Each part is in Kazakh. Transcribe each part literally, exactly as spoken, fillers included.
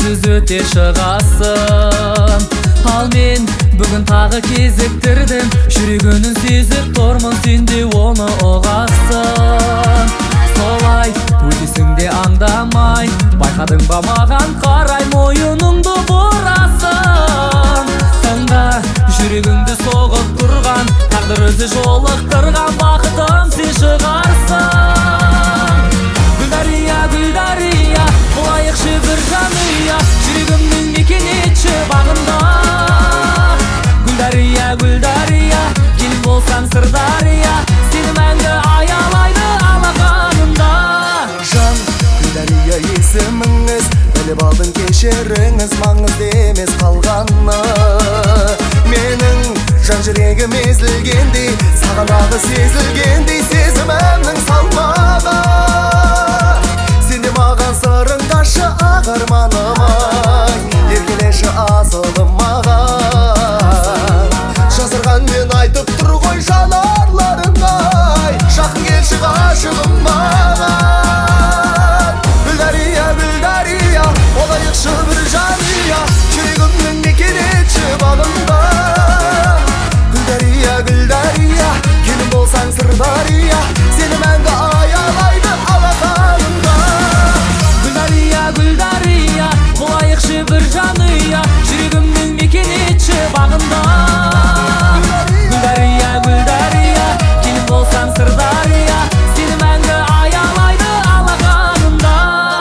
үнсіз өте шығасың. Ал мен бүгін тағы кезіктірдім, жүрегінің сезіп тұрмын, сен де оны ұғасың. Солай өтесің де аңдамай, байқадың ба маған қарай мойыныңды бұрасың. Тыңда жүрегіңді соғып тұрған, тағдыр өзі жолықтырған бақытым сен шығарсың. Гүлдария, Гүлдария, болайықшы бір жанұя, жүрегімнің мекен етші бағында. Гүлдария, Гүлдария, келін болсам Сырдария, сені мәңгі аялайды алақанында. Жан, Гүлдария есіміңіз, біліп алдың кешіріңіз, маңызды емес қалғаны. Менің жан жүрегім езілгендей, сағанағы сезілгендей, сезімімнің салмағы. Сен де маған сырыңдашы ақ арманым-ай, еркелеші асылым маған. Жазырған мен айтып тұр ғой жанарларың-ай, жақын келші ғашығым маған. Гүлдария, Гүлдария, болайықшы бір жанұя, жүрегімнің мекен етші бағында. Гүлдария, Гүлдария, келін болсаң Сырдария, сені мәңгі аялайды алақанында. Гүлдария, Гүлдария, болайықшы бір жанұя, жүрегімнің мекен етші бағында. Гүлдария, Гүлдария, келін болсаң Сырдария, сені мәңгі аялайды алақанында.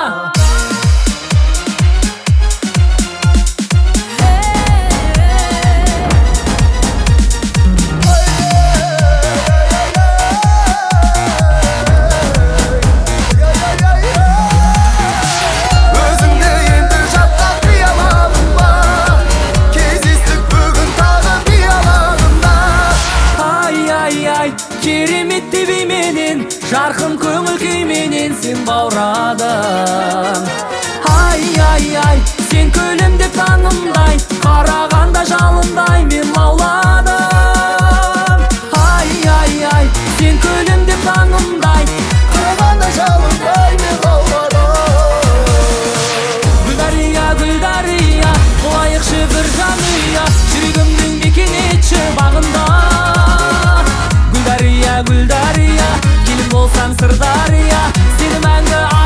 Өзіңді енді жатқа қияладым ба, кездестік бүгін тағы қиялағында. Ай, ай, ай, керемет тебейменен, жарқын көңіл күйменен сен баурадың. Ай, ай, ай, сен көлемде таңымдай, қарағанда жалындай мен лауладым. Ай, ай, ай, сен көлемде таңымдай, Қарағанда жалындай мен лауладым. Гүлдария, Гүлдария, болайықшы бір жанұя, жүрегімнің мекен етші бағында. Гүлдария, Гүлдария, келін болсам Сырдария, сені мәңгі